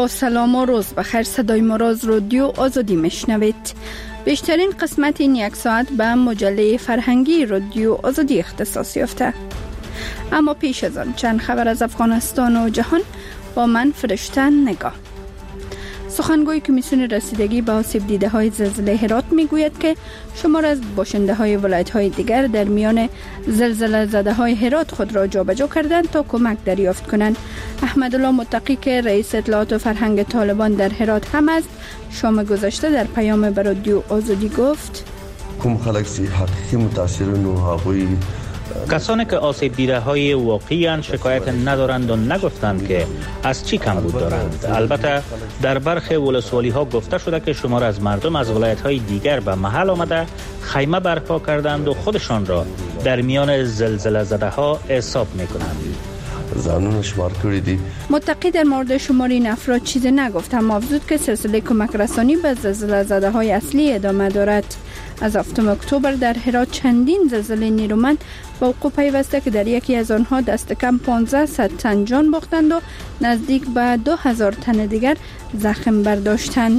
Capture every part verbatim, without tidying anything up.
با سلام و روز بخیر، صدای ما را از رادیو آزادی میشنوید. بیشترین قسمت این یک ساعت به مجله فرهنگی رادیو آزادی اختصاص یافته. اما پیش از آن چند خبر از افغانستان و جهان با من فرشته نگاه. سخنگوی کمیسیون رسیدگی به آسیب دیده های زلزله هرات میگوید که شمار از باشنده های ولایت های دیگر در میان زلزله زده های هرات خود را جابجا کردند تا کمک دریافت کنند. احمدالله متقی که رئیس اطلاعات و فرهنگ طالبان در هرات هم است، شام گذشته در پیام به رادیو آزادی گفت: کوم خلک سی حقیقی متاثرین و هغوی کسانی که آسیب دیده های واقعی شکایت ندارند و نگفتند که از چی کمبود دارند. البته در برخی ولسوالی ها گفته شده که شمار از مردم از ولایت های دیگر به محل آمده خیمه برپا کردند و خودشان را در میان زلزله زده ها حساب میکنند. زانون شمار کردی. متقی در مورد شمار این افراد چیزی نگفت، اما افزود که سلسله کمک رسانی به زلزله زده های اصلی ادامه دارد. از هفتم اکتبر در هرات چندین زلزله نیرومند با وقوع پیوسته که در یکی از آنها دست کم پانزده تن جان باختند و نزدیک به دو هزار تن دیگر زخم برداشتند.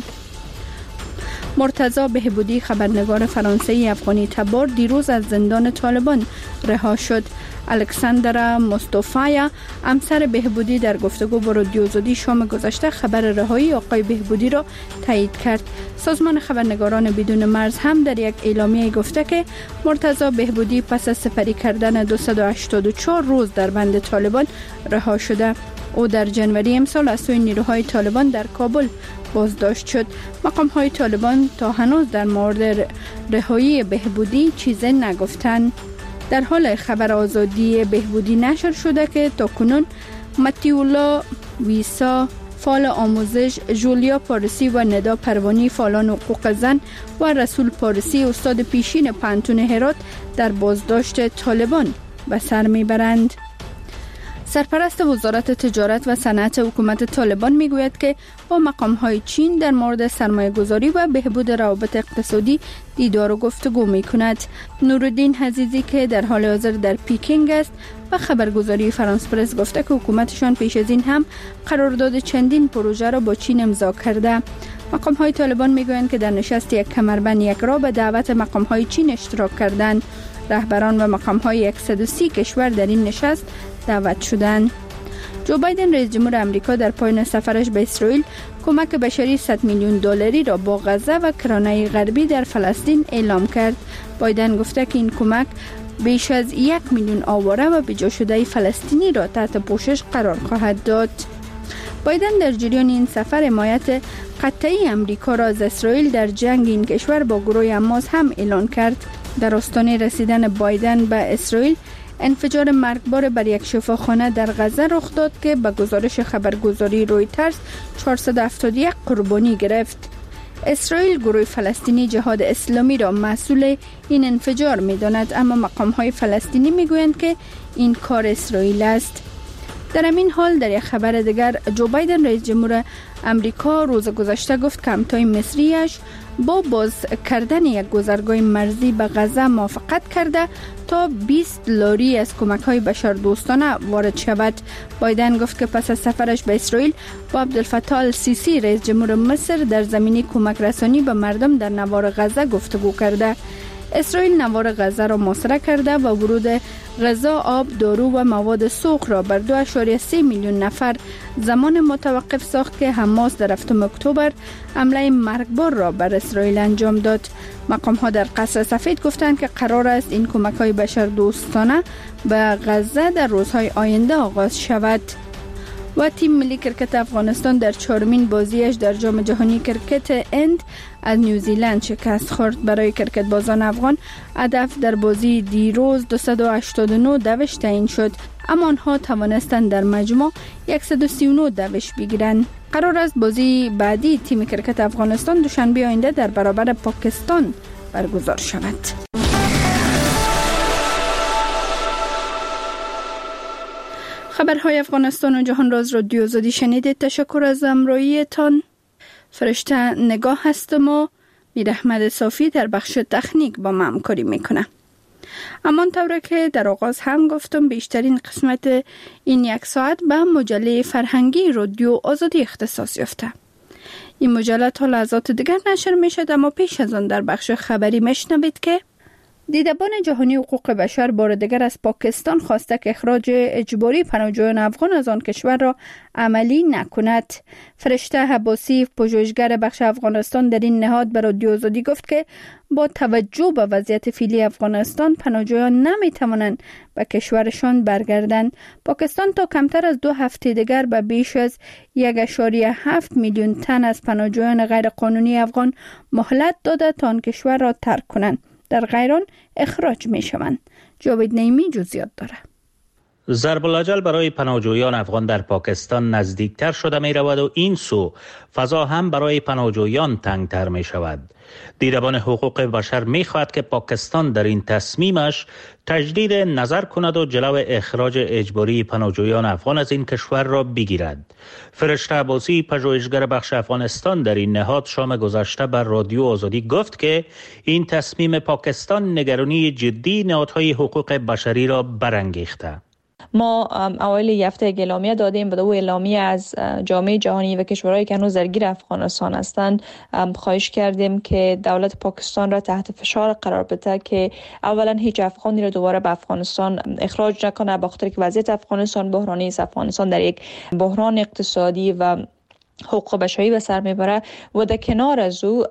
مرتضی بهبودی، خبرنگار فرانسوی افغانی تبار، دیروز از زندان طالبان رها شد. الکساندر مصطفی، همسر بهبودی، در گفتگو با رادیو آزادی شام گذشته خبر رهایی آقای بهبودی را تایید کرد. سازمان خبرنگاران بدون مرز هم در یک اعلامیه گفته که مرتضی بهبودی پس از سپری کردن دویست و هشتاد و چهار روز در بند طالبان رها شده. او در جنوری امسال از سوی نیروهای طالبان در کابل بازداشت شد. مقام‌های طالبان تا هنوز در مورد رهایی بهبودی چیزی نگفتند. در حال خبر آزادی بهبودی نشر شده که تاکنون متیولا ویسا، فعال آموزش، جولیا پارسی و ندا پروانی، فعالان حقوق زن و رسول پارسی، استاد پیشین پانتون هرات، در بازداشت طالبان به سر میبرند. سرپرست وزارت تجارت و صنعت حکومت طالبان میگوید که با مقام‌های چین در مورد سرمایه‌گذاری و بهبود روابط اقتصادی دیدار و گفتگو می‌کند. نورالدین عزیزی که در حال حاضر در پیکینگ است و خبرگزاری فرانس پرس گفته که حکومتشان پیش از این هم قرارداد چندین پروژه را با چین امضا کرده. مقام‌های طالبان میگویند که در نشست یک کمربند یک را به دعوت مقام‌های چین اشتراک کردند. رهبران و مقام‌های صد و سی کشور در این نشست دعوت شدند. جو بایدن رئیس جمهور آمریکا در پایان سفرش به اسرائیل کمک بشری صد میلیون دلاری را با غزه و کرانه غربی در فلسطین اعلام کرد. بایدن گفته که این کمک بیش از یک میلیون آواره و بجا شده فلسطینی را تحت پوشش قرار خواهد داد. بایدن در جریان این سفر حمایت قطعی آمریکا را از اسرائیل در جنگ این کشور با گروه حماس هم اعلان کرد. در آستانه رسیدن بایدن به اسرائیل، انفجار مرگبار بر یک شفاخانه در غزه رخ داد که به گزارش خبرگزاری رویترز چهارصد و هفتاد و یک قربانی گرفت. اسرائیل گروه فلسطینی جهاد اسلامی را مسئول این انفجار می‌داند، اما مقام‌های فلسطینی می‌گویند که این کار اسرائیل است. در همین حال در یک خبر دیگر، جو بایدن رئیس جمهور امریکا روز گذشته گفت که همتای مصریش با باز کردن یک گذرگاه مرزی به غزه موافقت کرده تا بیست لاری از کمک‌های بشردوستانه وارد شود. بایدن گفت که پس از سفرش به اسرائیل با عبدالفتاح السیسی رئیس جمهور مصر در زمینه کمک رسانی به مردم در نوار غزه گفتگو کرده. اسرائیل نوار غزه را محاصره کرده و ورود غذا، آب، دارو و مواد سوخت را بر دو ممیز سه میلیون نفر زمان متوقف ساخت که حماس در هفتم اکتبر حمله مرگبار را بر اسرائیل انجام داد. مقام ها در قصر سفید گفتند که قرار است این کمک های بشردوستانه به غزه در روزهای آینده آغاز شود. و تیم ملی کرکت افغانستان در چهارمین بازیش در جام جهانی کرکت اند از نیوزیلند شکست خورد. برای کرکت بازان افغان هدف در بازی دیروز دویست و هشتاد و نه دوش تعیین شد، اما آنها توانستند در مجموع صد و سی و نه دوش بگیرند. قرار است بازی بعدی تیم کرکت افغانستان دوشنبه آینده در برابر پاکستان برگزار شود. خبرهای افغانستان و جهان را از رادیو آزادی شنیدید. تشکر از همراهیتان. فرشته نگاه هستم و میر احمد صافی در بخش تکنیک با ما همکاری میکنه. اما طوره که در آغاز هم گفتم بیشترین قسمت این یک ساعت به مجله فرهنگی رادیو آزادی اختصاص یافته. این مجله تا لحظات دیگر نشر می شد، اما پیش از آن در بخش خبری میشنوید که دیدبان جهانی حقوق بشر بار دیگر از پاکستان خواسته که اخراج اجباری پناهجویان افغان از آن کشور را عملی نکند. فرشته حباسی، پژوهشگر بخش افغانستان در این نهاد به رادیو آزادی گفت که با توجه به وضعیت فعلی افغانستان پناهجویان نمی توانند به کشورشان برگردند. پاکستان تا کمتر از دو هفته دیگر به بیش از یک و هفت میلیون تن از پناهجویان غیر قانونی افغان مهلت داده تا آن کشور را ترک کنند. در غیر آن اخراج می شوند. جاوید نعیمی جزئیات داره. ضرب الاجل برای پناهجویان افغان در پاکستان نزدیکتر شده می رود و این سو فضا هم برای پناهجویان تنگتر می شود. دیدبان حقوق بشر می خواهد که پاکستان در این تصمیمش تجدید نظر کند و جلو اخراج اجباری پناهجویان افغان از این کشور را بگیرد. فرشته عباسی، پژوهشگر بخش افغانستان در این نهاد شام گذشته بر رادیو آزادی گفت که این تصمیم پاکستان نگرانی جدی نهادهای حقوق بشری را برانگیخته. ما اوایل یک هفته اعلامیه دادیم به دو اعلامیه از جامعه جهانی و کشورهایی که هنوز درگیر افغانستان هستند. خواهش کردیم که دولت پاکستان را تحت فشار قرار بده که اولا هیچ افغانی را دوباره به افغانستان اخراج نکنه، به خاطر که وضعیت افغانستان بحرانی است. افغانستان در یک بحران اقتصادی و حقوق بشری به سر میبره و در کنار از او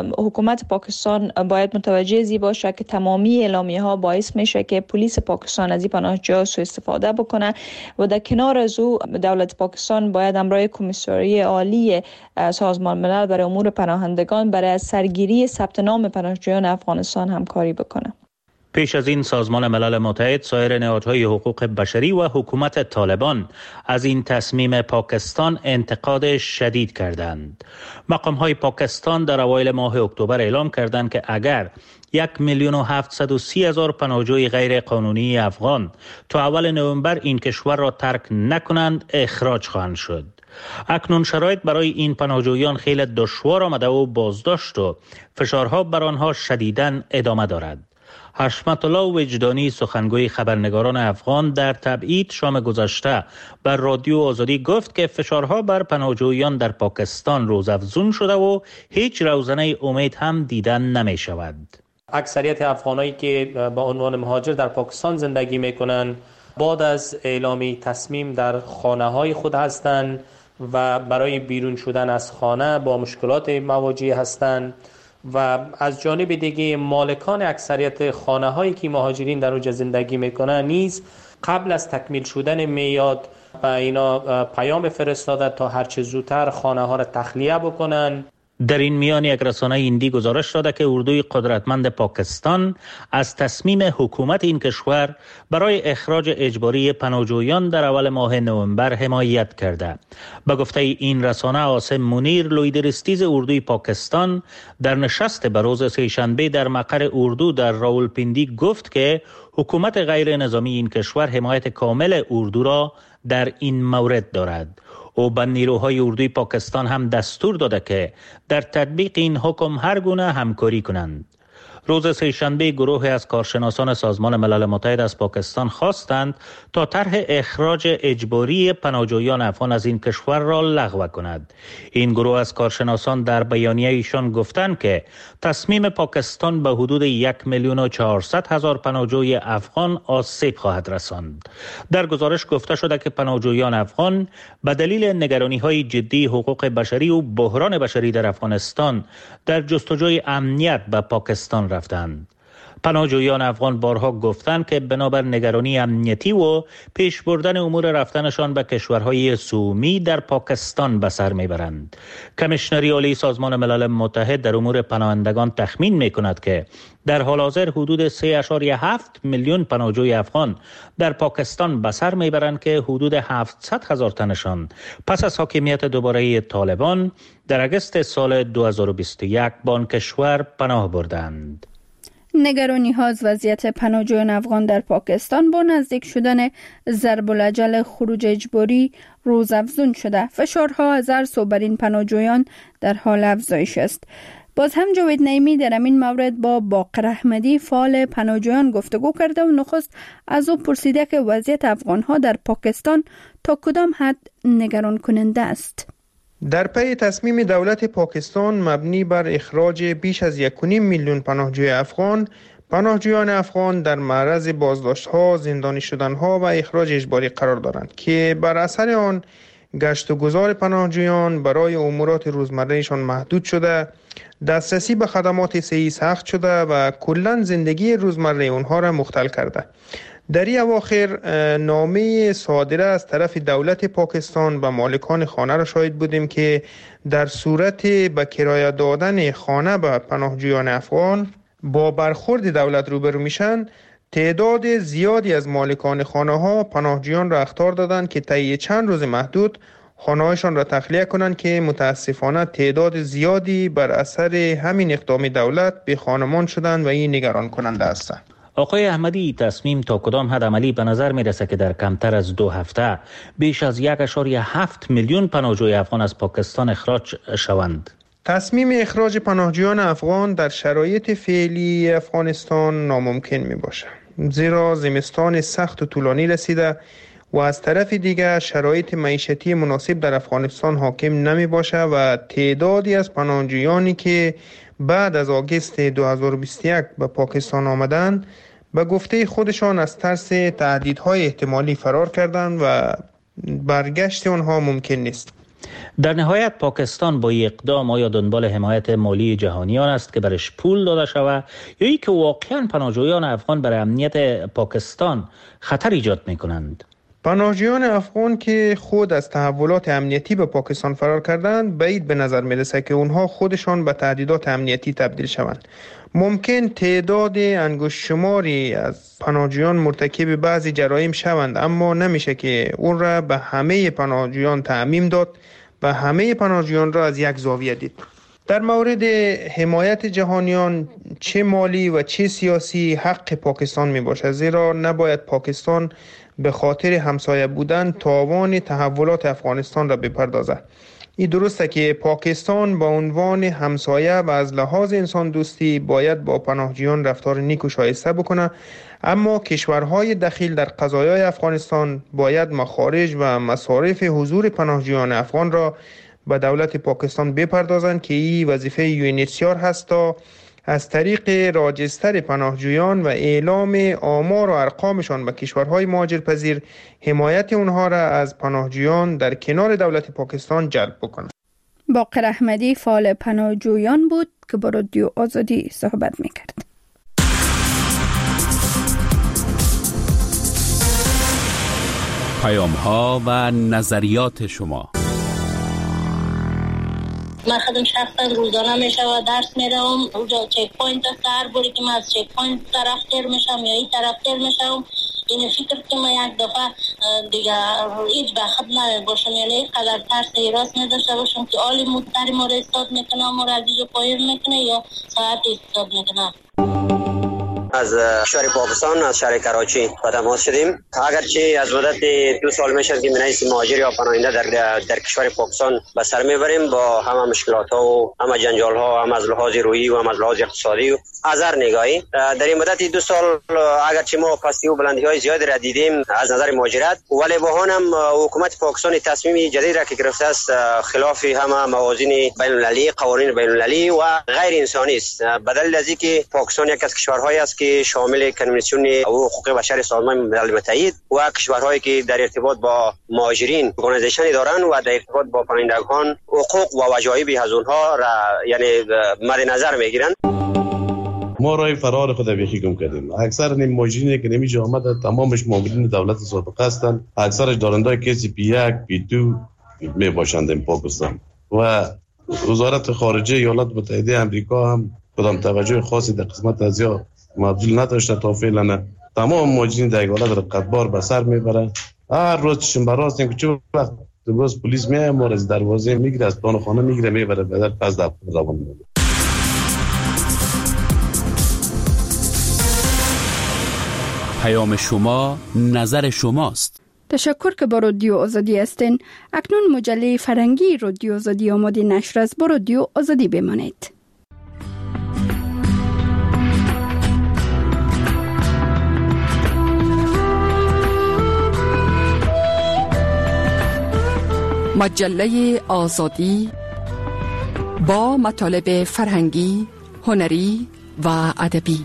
حکومت پاکستان باید متوجه زی باشه که تمامی اعلامیه ها باعث میشه که پلیس پاکستان از این پناهجویان سوء استفاده بکنه و در کنار از او دولت پاکستان باید همراه کمیسیون عالی سازمان ملل برای امور پناهندگان برای سرگیری ثبت نام پناهجویان افغانستان همکاری بکنه. پیش از این سازمان ملل متحد، سایر نهادهای حقوق بشری و حکومت طالبان از این تصمیم پاکستان انتقاد شدید کردند. مقام‌های پاکستان در اوایل ماه اکتبر اعلام کردند که اگر یک میلیون و هفتصد و سی هزار پناهجوی غیر قانونی افغان تا اول نوامبر این کشور را ترک نکنند، اخراج خواهند شد. اکنون شرایط برای این پناهجویان خیلی دشوار آمده و بازداشت و فشارها بر آنها شدیداً ادامه دارد. حشمت الله وجدانی، سخنگوی خبرنگاران افغان، در تبعید شام گذشته بر رادیو آزادی گفت که فشارها بر پناهجویان در پاکستان روزافزون شده و هیچ روزنه امید هم دیدن نمی شود. اکثریت افغانایی که با عنوان مهاجر در پاکستان زندگی میکنن بعد از اعلامی تصمیم در خانه های خود هستند و برای بیرون شدن از خانه با مشکلات مواجه هستند و از جانب دیگه مالکان اکثریت خانه هایی که مهاجرین در اونجا زندگی میکنن نیز قبل از تکمیل شدن میاد و اینا پیام فرستاده تا هرچه زودتر خانه ها را تخلیه بکنن. در این میان یک رسانه هندی گزارش داده که اردوی قدرتمند پاکستان از تصمیم حکومت این کشور برای اخراج اجباری پناهجویان در اول ماه نوامبر حمایت کرده. به گفته این رسانه، عاصم منیر، لویدرستیز اردوی پاکستان، در نشست به روز سه‌شنبه در مقر اردو در راولپیندی گفت که حکومت غیر نظامی این کشور حمایت کامل اردو را در این مورد دارد. او به نیروهای اردوی پاکستان هم دستور داده که در تطبیق این حکم هر گونه همکاری کنند. روز سه‌شنبه گروهی از کارشناسان سازمان ملل متحد از پاکستان خواستند تا طرح اخراج اجباری پناهجویان افغان از این کشور را لغو کند. این گروه از کارشناسان در بیانیه ایشان گفتند که تصمیم پاکستان به حدود یک میلیون و چهارصد هزار پناهجوی افغان آسیب خواهد رساند. در گزارش گفته شده که پناهجویان افغان به دلیل نگرانی‌های جدی حقوق بشری و بحران بشری در افغانستان در جستجوی امنیت به پاکستان رفتند. پناهجویان افغان بارها گفتند که بنابر نگرانی امنیتی و پیش بردن امور رفتنشان به کشورهای سومی در پاکستان به سر میبرند. کمیشنری عالی سازمان ملل متحد در امور پناهندگان تخمین میکند که در حال حاضر حدود سه و هفت میلیون پناهجوی افغان در پاکستان به سر میبرند که حدود هفتصد هزار تنشان پس از حاکمیت دوباره طالبان در اگست سال دو هزار و بیست و یک به آن کشور پناه بردند. نگرانی ها از وضعیت پناهجویان افغان در پاکستان با نزدیک شدن ضرب الاجل خروج اجباری روزافزون شده. فشارها از هر سو بر این پناهجویان در حال افزایش است. باز هم جاوید نعیمی در این مورد با باقر احمدی فعال پناهجویان گفتگو کرده و نخست از او پرسیده که وضعیت افغان‌ها در پاکستان تا کدام حد نگران کننده است. در پی تصمیم دولت پاکستان مبنی بر اخراج بیش از یک و نیم میلیون پناهجوی افغان، پناهجویان افغان در معرض بازداشت‌ها، زندانی شدن‌ها و اخراج اجباری قرار دارند که بر اثر آن گشت و گذار پناهجویان برای امورات روزمرهشان محدود شده، دسترسی به خدمات صحی سخت شده و کلاً زندگی روزمره اونها را مختل کرده. در این اواخر نامه صادره از طرف دولت پاکستان به مالکان خانه را شاهد بودیم که در صورت به کرایه دادن خانه به پناهجویان افغان با برخورد دولت روبرو میشن. تعداد زیادی از مالکان خانه ها پناهجویان را اخطار دادند که طی چند روز محدود خانه‌هایشان را تخلیه کنند که متاسفانه تعداد زیادی بر اثر همین اقدام دولت به خانمان شدند و این نگران کننده است. آقای احمدی، تصمیم تا کدام حد عملی به نظر می رسد که در کمتر از دو هفته بیش از یک اشاریه هفت میلیون پناهجوی افغان از پاکستان اخراج شوند؟ تصمیم اخراج پناهجویان افغان در شرایط فعلی افغانستان ناممکن می باشد، زیرا زمستان سخت و طولانی رسیده و از طرف دیگر شرایط معیشتی مناسب در افغانستان حاکم نمی باشه و تعدادی از پناهجویانی که بعد از آگوست دو هزار و بیست و یک به پاکستان آمدند به گفته خودشان از ترس تهدیدهای احتمالی فرار کردند و برگشت آنها ممکن نیست. در نهایت پاکستان با اقدام آیا دنبال حمایت مالی جهانیان است که برش پول داده شود یا ای که واقعا پناهجویان افغان برای امنیت پاکستان خطر ایجاد می کنند؟ پناهجویان افغان که خود از تحولات امنیتی به پاکستان فرار کردند، بعید به نظر میرسه که اونها خودشان به تهدیدات امنیتی تبدیل شوند. ممکن تعداد انگشت شماری از پناهجویان مرتکب بعضی جرایم شوند، اما نمیشه که اون را به همه پناهجویان تعمیم داد و همه پناهجویان را از یک زاویه دید. در مورد حمایت جهانیان چه مالی و چه سیاسی حق پاکستان می باشه، زیرا نباید پاکستان به خاطر همسایه بودن تاوان تحولات افغانستان را بپردازد. این درسته که پاکستان با عنوان همسایه و از لحاظ انسان دوستی باید با پناهجویان رفتار نیک و شایسته بکنه، اما کشورهای دخیل در قضایای افغانستان باید مخارج و مصارف حضور پناهجویان افغان را به دولت پاکستان بپردازند که این وظیفه یو ان اچ سی آر هست تا از طریق راجستر پناهجویان و اعلام آمار و ارقامشان به کشورهای مهاجرپذیر حمایت اونها را از پناهجویان در کنار دولت پاکستان جلب بکنند. باقر احمدی فعال پناهجویان بود که با رادیو آزادی صحبت میکرد. پیام ها و نظریات شما. من خودم شخصا روزانه میشه و درس میرم، اونجا چک پوینت است، هر باری که من از چک پوینت طرف تر میشم یا این طرف تر میشم، این فکر که من یک دفعه دیگه هیچ بخت نمی باشم، یعنی قدر ترس ایراس نداشته باشم که آلی مدتری ما را استاد میکنه، ما را از اینجا پایر میکنه یا ساعت استاد میکنه. از شهر پاکستان، از شهر کراچی با تماس شدیم. اگرچه از مدت دو سال میشه که منیس مهاجر یا پناهنده در در کشور پاکستان به سر میبریم با همه مشکلات ها و همه جنجال ها، هم از لحاظ روحی و هم از لحاظ اقتصادی و از هر نگاهی. در این مدت دو سال اگرچه ما پستی و بلندی های زیادی را دیدیم از نظر مهاجرت، ولی با هم حکومت پاکستان تصمیم جدید را که گرفته است خلاف همه موازین بین المللی، قوانین بین المللی و غیر انسانی است. بدل از اینکه پاکستان یک از کشورهایی است که شامل کنوانسیون حقوق بشر سازمان ملل متحد و کشورهایی که در ارتباط با مهاجرین ارگانیزیشنی دارند و در ارتباط با پناهندگان حقوق و وجایب از اونها را یعنی مد نظر میگیرند. ما رای فرار خود بیخی گم کردیم. اکثر نیم مهاجرینی که نمیجا آمده تمامش مامورین دولت سابقه هستند، اکثرش دارندای کسی پی یک پی دو می باشند این پاکستان و وزارت خارجه ایالات متحده آمریکا هم کدام توجه خاصی در قسمت از یا مبذول نداشته. تا فعلا تمام مهاجرین در ایالات رقتبار به سر میبره. هر روز شنبه راست این که چه وقت باز پلیس میاد ما از دروازه میگیره، از پان خانه میگیره میبره بعد پس در روان میبره. پیام شما نظر شماست. تشکر که با رادیو آزادی هستین. اکنون مجله فرنگی رادیو آزادی آماده نشر است. با رادیو آزادی بمانید. مجله آزادی با مطالب فرهنگی، هنری و ادبی.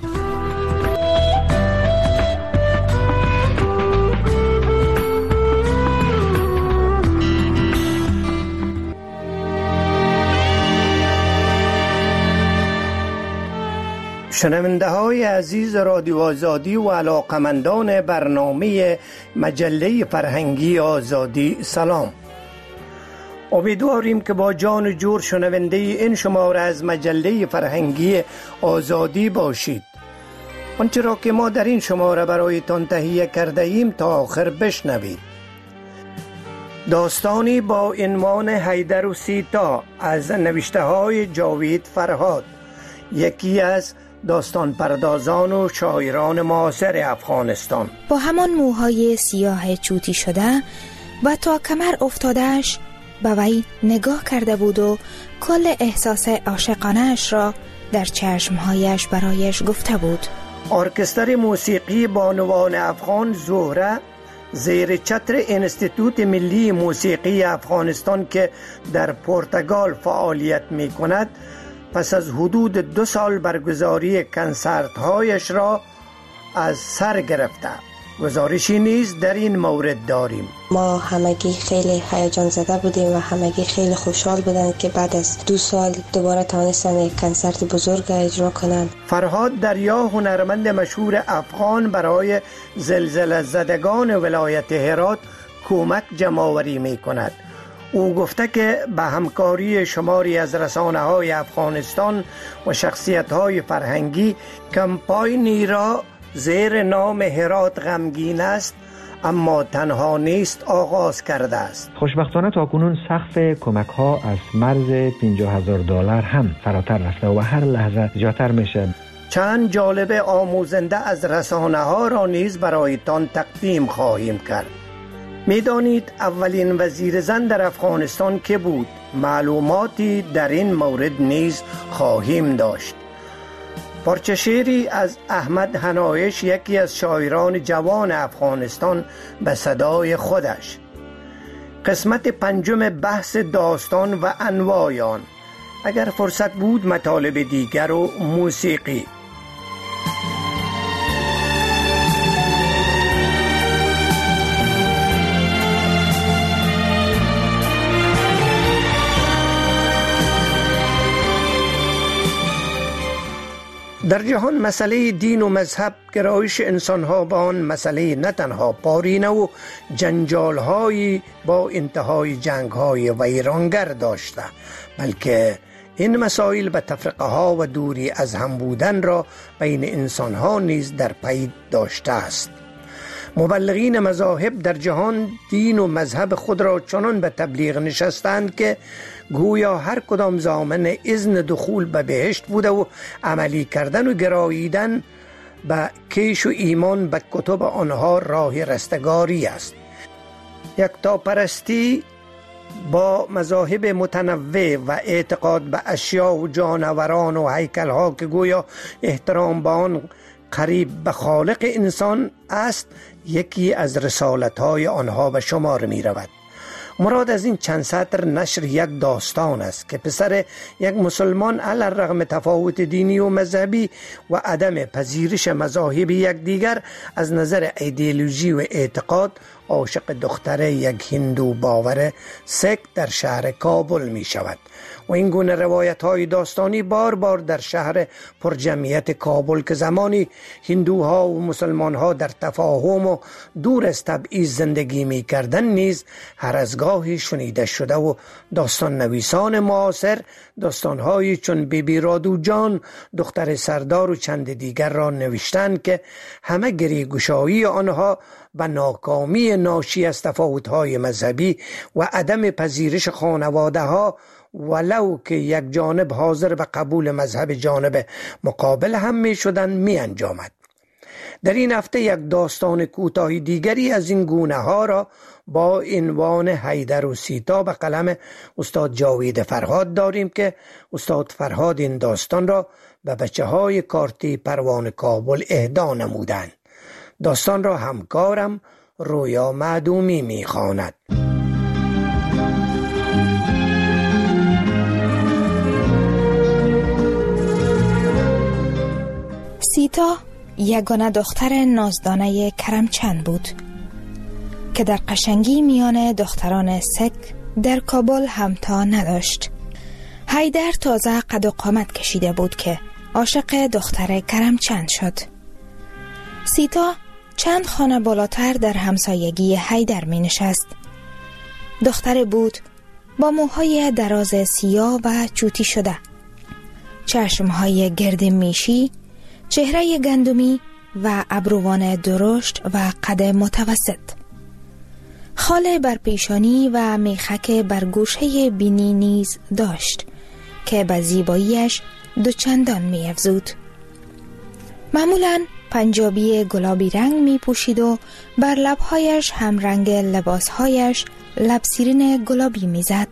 شنونده های عزیز رادیو آزادی و علاقمندان برنامه مجله فرهنگی آزادی، سلام. امیدواریم که با جان و جور شنونده این شماره از مجله فرهنگی آزادی باشید. آنچه را که ما در این شماره برایتان تهیه کرده ایم تا آخر بشنوید. داستانی با عنوان حیدر و سیتا از نوشته های جاوید فرهاد، یکی از داستان پردازان و شاعران معاصر افغانستان. با همان موهای سیاه چوتی شده و تا کمر افتادهش به وی نگاه کرده بود و کل احساس عاشقانه‌اش را در چشمهایش برایش گفته بود. ارکستر موسیقی بانوان افغان زهره زیر چتر انستیتوت ملی موسیقی افغانستان که در پرتغال فعالیت می کند، پس از حدود دو سال برگزاری کنسرت هایش را از سر گرفته. گزارشی نیز در این مورد داریم. ما همگی خیلی هیجان زده بودیم و همگی خیلی خوشحال بودند که بعد از دو سال دوباره توانستند یک کنسرت بزرگ اجرا کنند. فرهاد دریا هنرمند مشهور افغان برای زلزله زدگان ولایت هرات کمک جمع‌آوری می کند. او گفته که به همکاری شماری از رسانه‌های افغانستان و شخصیت‌های فرهنگی کمپاینی را زیر نام هرات غمگین است اما تنها نیست آغاز کرده است. خوشبختانه تاکنون سقف کمک ها از مرز پنجاه هزار دلار هم فراتر رفته و هر لحظه زیادتر میشه. چند جالب آموزنده از رسانه ها را نیز برایتان تقدیم خواهیم کرد. میدانید اولین وزیر زن در افغانستان که بود؟ معلوماتی در این مورد نیز خواهیم داشت. پارچه شعری از احمد هنایش، یکی از شاعران جوان افغانستان، به صدای خودش. قسمت پنجم بحث داستان و انواع آن. اگر فرصت بود مطالب دیگر و موسیقی. در جهان مسئله دین و مذهب گرایش انسان‌ها با آن مسئله نه تنها پارینه و جنجال‌هایی با انتهای جنگ‌های ویرانگر داشته، بلکه این مسائل به تفرقه ها و دوری از هم بودن را بین انسان‌ها نیز در پی داشته است. مبلغین مذاهب در جهان دین و مذهب خود را چنان به تبلیغ نشستند که گویا هر کدام ضامن اذن دخول به بهشت بوده و عملی کردن و گراییدن به کیش و ایمان به کتب آنها راه رستگاری است. یکتاپرستی با مذاهب متنوع و اعتقاد به اشیاء و جانوران و هیکل‌ها که گویا احترام به آن قریب به خالق انسان است، یکی از رسالت‌های آنها به شمار می رود. مراد از این چند سطر نشر یک داستان است که پسر یک مسلمان علی الرغم تفاوت دینی و مذهبی و عدم پذیرش مذاهب یکدیگر از نظر ایدئولوژی و اعتقاد عاشق دختر یک هندو باور سک در شهر کابل می شود و این گونه روایت های داستانی بار بار در شهر پرجمعیت کابل که زمانی هندوها و مسلمانها در تفاهم و دور از تبعیض زندگی می کردن نیز هر از گاهی شنیده شده و داستان نویسان معاصر داستانهایی چون بیبی رادو جان، دختر سردار و چند دیگر را نوشتند که همه گریه‌گشایی آنها و ناکامی ناشی از تفاوت‌های مذهبی و عدم پذیرش خانواده‌ها ولو که یک جانب حاضر به قبول مذهب جانب مقابل هم می شدن می انجامد. در این هفته یک داستان کوتاهی دیگری از این گونه ها را با عنوان حیدر و سیتا به قلم استاد جاوید فرهاد داریم که استاد فرهاد این داستان را به بچه های کارتی پروان کابل اهدا نمودند. داستان را همکارم رویا معدومی می خواند. سیتا یگانه دختر نازدانه کرمچند بود که در قشنگی میان دختران سک در کابل همتا نداشت. حیدر تازه قد و قامت کشیده بود که عاشق دختر کرمچند شد. سیتا چند خانه بالاتر در همسایگی حیدر می نشست. دختر بود با موهای دراز سیاه و چوتی شده، چشمهای گرد میشی، چهره گندمی و ابروان درشت و قد متوسط، خال بر پیشانی و میخک بر گوشه بینی نیز داشت که به زیباییش دوچندان می افزود. معمولاً پنجابی گلابی رنگ می پوشید و بر لبهایش هم رنگ لباسهایش لبسیرین گلابی می زد.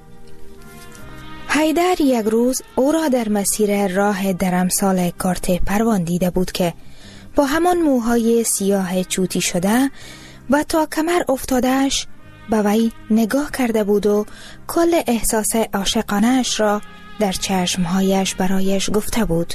حیدر یک روز او را در مسیر راه درمسال کارت پروان دیده بود که با همان موهای سیاه چوتی شده و تا کمر افتادهش به وی نگاه کرده بود و کل احساس عاشقانه‌اش را در چشمهایش برایش گفته بود.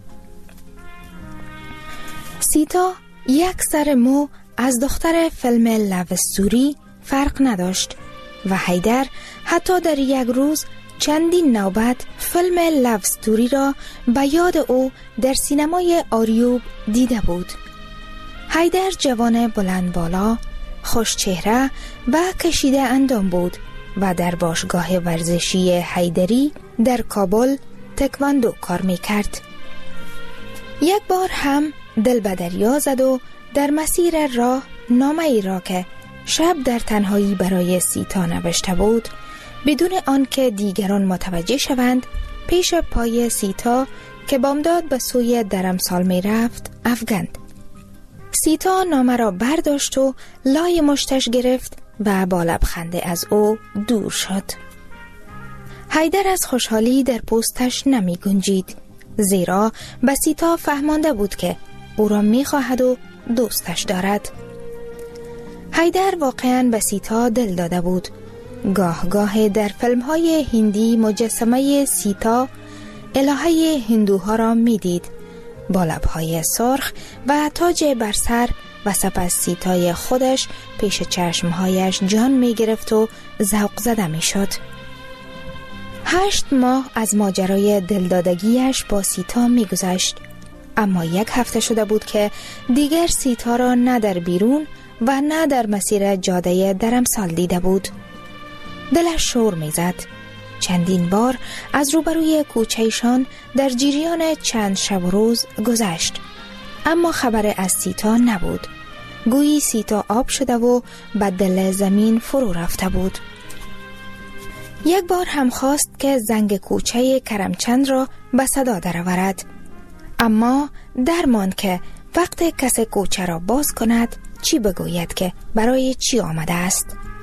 سیتا یک سر مو از دختر فیلم لو استوری فرق نداشت و حیدر حتی در یک روز چندین نوبت فیلم لو استوری را به یاد او در سینمای آریوب دیده بود. حیدر جوان بلند بالا، خوش چهره و کشیده اندام بود و در باشگاه ورزشی حیدری در کابل تکواندو کار میکرد. یک بار هم دل به دریا زد و در مسیر راه نامه ای را که شب در تنهایی برای سیتا نوشته بود بدون آنکه دیگران متوجه شوند پیش پای سیتا که بامداد به سوی درمسال می رفت افگند. سیتا نامه را برداشت و لای مشتش گرفت و با لبخنده از او دور شد. حیدر از خوشحالی در پوستش نمی گنجید، زیرا به سیتا فهمانده بود که او را می خواهد و دوستش دارد. حیدر واقعاً به سیتا دل داده بود. گاه گاه در فیلم های هندی مجسمه سیتا الهه هندوها را می دید، با لبهای سرخ و تاج بر سر و سپس سیتای خودش پیش چشمهایش جان می گرفت و ذوق زده می شد. هشت ماه از ماجرای دلدادگیش با سیتا می گذشت، اما یک هفته شده بود که دیگر سیتا را نه در بیرون و نه در مسیر جاده درمسال دیده بود. دلش شور می زد. چندین بار از روبروی کوچه‌شان در جریان چند شب و روز گذشت، اما خبر از سیتا نبود. گویی سیتا آب شده و به دل زمین فرو رفته بود. یک بار هم خواست که زنگ کوچه کرمچند را به صدا درآورد، اما درمان که وقت کس کوچه را باز کند چی بگوید که برای چی آمده است.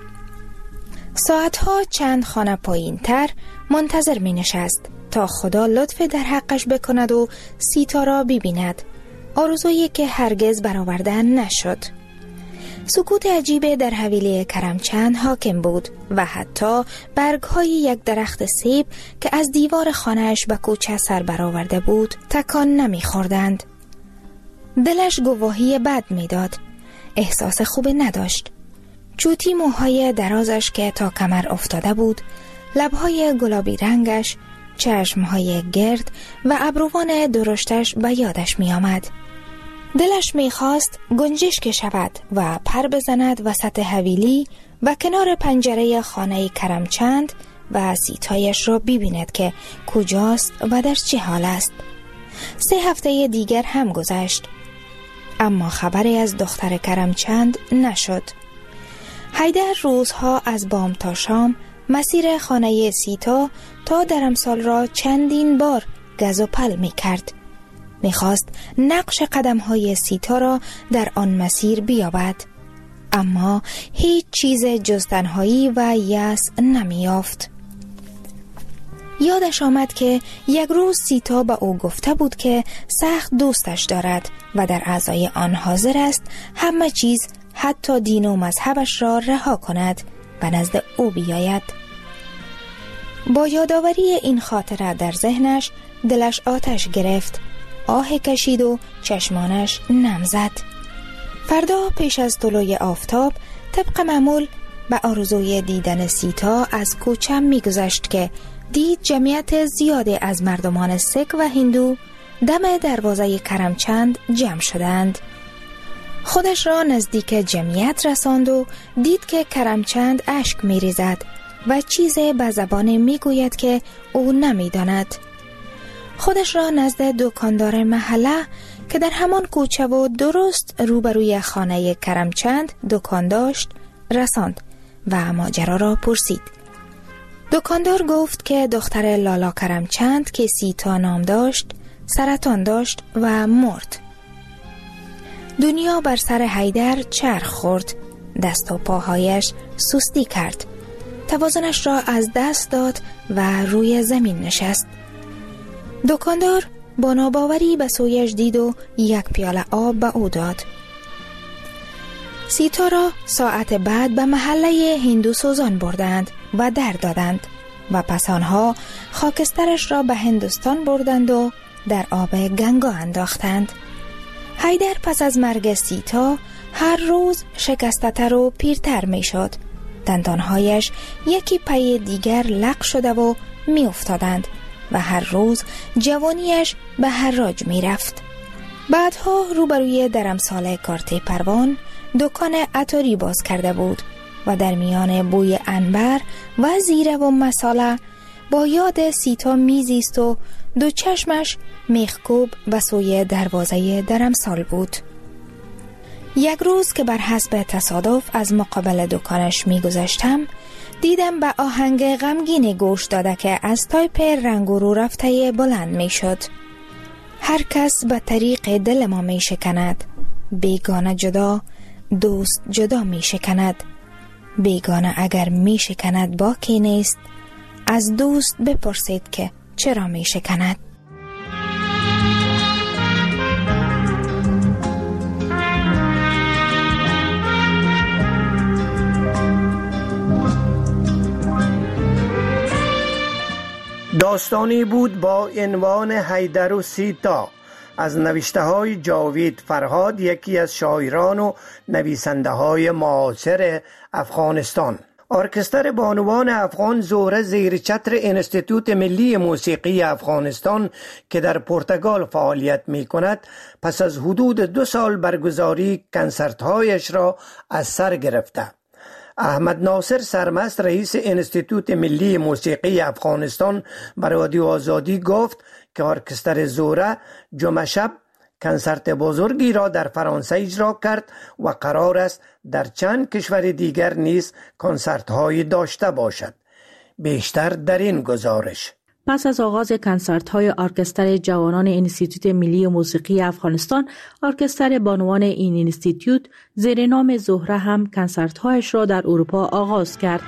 ساعتها چند خانه پایین تر منتظر می نشست تا خدا لطف در حقش بکند و سیتا را ببیند، آرزویی که هرگز برآورده نشد. سکوت عجیب در حویلی کرمچند حاکم بود و حتی برگ‌های یک درخت سیب که از دیوار خانه‌اش به کوچه سر برآورده بود تکان نمی‌خوردند. دلش گواهی بد می‌داد، احساس خوب نداشت. چوتی موهای درازش که تا کمر افتاده بود، لب‌های گلابی رنگش، چشم‌های گرد و ابروان درشتش به یادش می‌آمد. دلش می‌خواست گنجشک شود و پر بزند وسط حویلی و کنار پنجره خانه کرمچند و سیتایش را ببیند که کجاست و در چه حال است. سه هفته دیگر هم گذشت، اما خبری از دختر کرمچند نشد. حیدر روزها از بام تا شام مسیر خانه سیتا تا درمسال را چندین بار گز و پل می کرد. می خواست نقش قدم های سیتا را در آن مسیر بیابد، اما هیچ چیز جز تنهایی و یأس نمی یافت. یادش آمد که یک روز سیتا به او گفته بود که سخت دوستش دارد و در اعضای آن حاضر است همه چیز حتی دین و مذهبش را رها کند و نزد او بیاید. با یادآوری این خاطره در ذهنش دلش آتش گرفت آه کشید و چشمانش نم زد. فردا پیش از طلوع آفتاب طبق معمول به آرزوی دیدن سیتا از کوچه می‌گذشت که دید جمعیت زیادی از مردمان سیک و هندو دم دروازه کرمچند جمع شدند. خودش را نزدیک جمعیت رساند و دید که کرمچند اشک می‌ریزد و چیزی به زبان میگوید که او نمیداند. خودش را نزد دکاندار محله که در همان کوچه و درست روبروی خانه کرمچند دکان داشت رساند و ماجرا را پرسید. دکاندار گفت که دختر لالا کرمچند که سیتا نام داشت سرطان داشت و مرد. دنیا بر سر حیدر چرخ خورد، دست و پاهایش سستی کرد، توازنش را از دست داد و روی زمین نشست. دکاندار با ناباوری به سویش دید و یک پیاله آب به او داد. سیتا را ساعت بعد به محله هندو سوزان بردند و در دادند و پس آنها خاکسترش را به هندوستان بردند و در آب گنگا انداختند. حیدر پس از مرگ سیتا هر روز شکستتر و پیرتر می شد. دندانهایش یکی پی دیگر لق شده و می افتادند و هر روز جوانیش به حراج می رفت. بعدها روبروی درمسال کارت پروان دکان عطاری باز کرده بود و در میان بوی عنبر و زیره و مساله با یاد سیتا میزیست و دو چشمش میخکوب به سوی دروازه درمسال بود. یک روز که بر حسب تصادف از مقابل دکانش میگذشتم دیدم به آهنگ غمگین گوش داده که از تایپ رنگ و رو رفته بلند میشد. هر کس به طریق دل ما می شکند، بیگانه جدا، دوست جدا می شکند. بیگانه اگر می شکند باکی نیست، از دوست بپرسید که چرا می شکند. داستانی بود با عنوان حیدر و سیتا از نوشته های جاوید فرهاد، یکی از شاعران و نویسنده های معاصر افغانستان. ارکستر بانوان افغان زهره زیر چتر انستیتوت ملی موسیقی افغانستان که در پرتغال فعالیت می کند پس از حدود دو سال برگزاری کنسرت هایش را از سر گرفته. احمد ناصر سرمست رئیس انستیتوت ملی موسیقی افغانستان بر رادیو آزادی گفت که ارکستر زهره جمعه شب کنسرت بزرگی را در فرانسه اجرا کرد و قرار است در چند کشور دیگر نیز کنسرت های داشته باشد. بیشتر در این گزارش. پس از آغاز کنسرت های ارکستر جوانان انستیتوت ملی موسیقی افغانستان، ارکستر بانوان این انستیتوت زیر نام زهره هم کنسرت هایش را در اروپا آغاز کرد.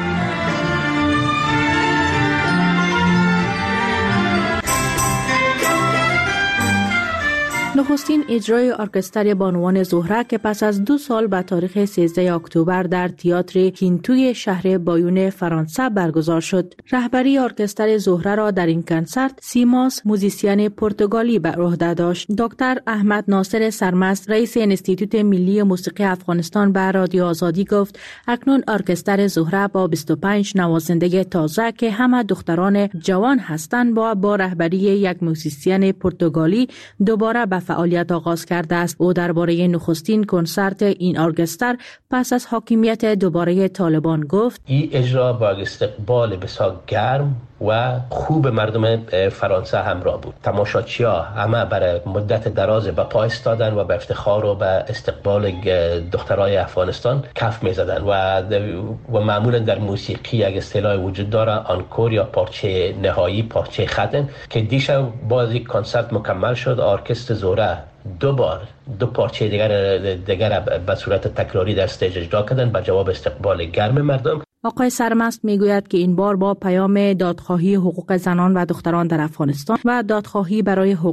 نخستین اجرای ارکستر بانوان زهره که پس از دو سال به تاریخ سیزده اکتبر در تئاتر کینتوی شهر بایون فرانسه برگزار شد. رهبری ارکستر زهره را در این کنسرت سیماس موزیسین پرتغالی بر عهده داشت. دکتر احمد ناصر سرمست رئیس انستیتوت ملی موسیقی افغانستان به رادیو آزادی گفت اکنون ارکستر زهره با بیست و پنج نوازنده تازه که همه دختران جوان هستند با با رهبری یک موزیسین پرتغالی دوباره به فعالیت آغاز کرده است. او درباره نخستین کنسرت این ارکستر پس از حاکمیت دوباره طالبان گفت این اجرا با استقبال بسیار گرم و خوب مردم فرانسه همراه بود. تماشاچی‌ها همه برای مدت دراز به پا ایستادن و به افتخار و به استقبال دخترای افغانستان کف می‌زدند و و معمولا در موسیقی یک اصطلاح وجود داره آنکور یا پارچه نهایی، پارچه ختم، که دیشب باز یک کنسرت مکمل شد. ارکستر زهره دو بار دو پارچه دیگر دیگر به صورت تکراری در استیج اجرا کردند به جواب استقبال گرم مردم. آقای سرمست میگوید که این بار با پیام دادخواهی حقوق زنان و دختران در افغانستان و دادخواهی برای حقوق